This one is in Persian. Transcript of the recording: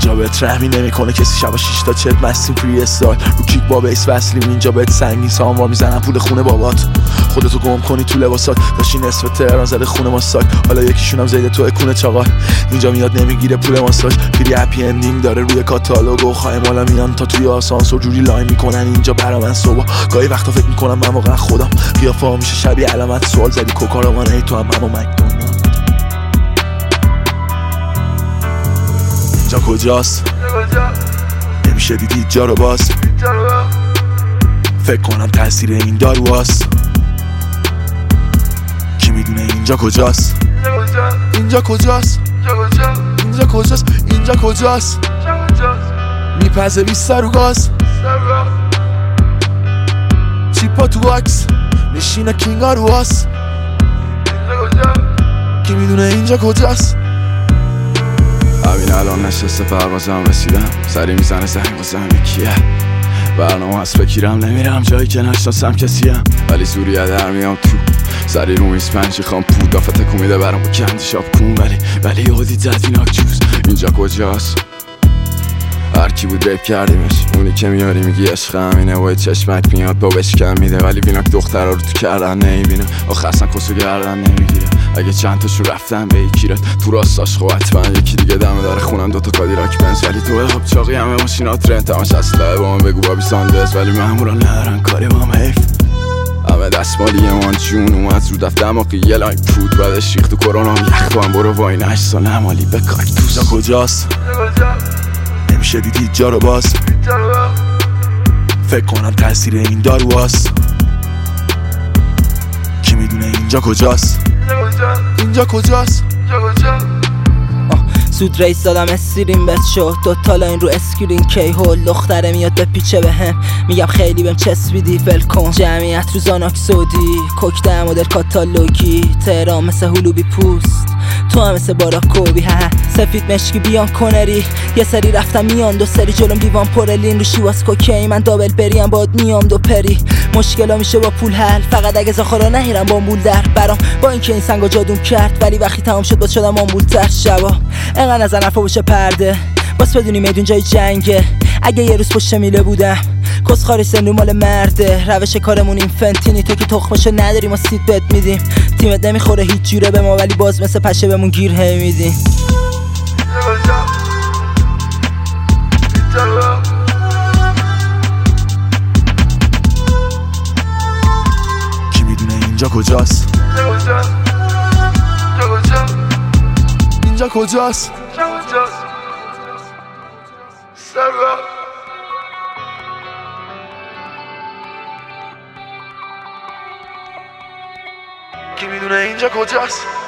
اینجا بهت رحمی نمیکنه کسی. شبا 6 تا چت مستیم فری استایل رو کیک با بیس وصلیم. اینجا بهت سنگین ساموا میزنن پول خونه بابات. خودتو گم کنی تو لباسات. داشتی نصف تهران زده خونه ماساک. حالا یکیشونم زیده تو اکونه چاقال. اینجا میاد نمیگیره پول ماساژ. فری هپی اندینگ داره روی کاتالوگ و خایمالا میان تا توی آسانسور جوری لاین میکنن اینجا برا من صبح. گاهی وقتا فکر میکنم من واقعا خودم. قیافه‌ها میشه شبیه علامت سوال زدی کوکاروان. ای تو هم اما مکدونالد. اینجا کجاست؟ نمیشه دیدی جا رو باز. فکر کنم تاثیر این دارو کی میدونه اینجا کجاست؟ اینجا کجاست؟ اینجا کجاست؟ اینجا کجاست؟ میپزه 20 رو گاز. چیپا تو واکس میشینه کینگا رو واس. کی میدونه اینجا کجاست؟ همین الان نشسته پروازم رسیدم. سری میزنه زنگ بازم یکیه برنامه هست بگیرم. نمیرم جایی که نشناسم کسیم ولی زوری در میام تو. سری رو میز پنجی خام پود آفته کمیده برام با کندی شاب کن. ولی یادی زدیناک جوز. اینجا کجاست؟ هرکی بود ریپ کردیمش. اونی که میاری میگی عشق همینه و چشمک میاد با بشکم میده. ولی ویناک دخترها رو تو کردن نمیبینه. آخه اصلا کسو گردن نمیگیره. اگه چند تاشو رفتن به یکیرت تو راستاش خب حتما یکی دیگه دمه داره خونم دوتا کادیلاک بنز. ولی تو حب چاقی همه ماشینات رنت همش اصله با من بگو بابی ساندرز. ولی مامورا ندارن کاری با هم حیف. همه دستمالی من جون اومد رو دفت دماغی یه لاین پود. بعدش ریخت تو کرونا یخ تو هم برو واین 8 سال نمالی به کاکتوس. اینجا کجاست؟ نمیشه دیدی جا رو باز. فکر کنم تاثیر این دارو کی میدونه اینجا کجاست؟ اینجا کجاست؟ زود ریس دادم استریم بس شد دوتا لاین رو اسکرین کی هول. دختره میاد به پیچه بهم میگم خیلی بهم چسبیدی ول کن. جمعیت رو زاناک سودی کوک ده مدل کاتالوگی. تهران مثل هلوبی پوست تو هم مثل باراکوبی. سفید مشکی بیان کنری یه سری رفتم میان دو سری جلوم دیوان پرلین رو شیواز کوکی. من دابل بریم باد میام دو پری. مشکلا میشه با پول حل فقط اگه زاخارا نهیرم با مول در برام. با اینکه این سنگا جادون کرد ولی وقتی تمام شد باز شدم آمبول تر. شبا انقدر نزن حرفا بشه پرده باز بدونی میدون جای جنگه. اگه یه روز پشت میله بودم کسخاری سنو مال مرده. روش کارمون این فنتینی تو که تخمشو نداری ما سید بد میدیم. تیمت نمیخوره هیچ جوره به ما ولی باز مثل پشه بهمون گیر هی میدیم. کی میدونه اینجا کجاست؟ اینجا کجاست؟ کی میدونه اینجا کجاست؟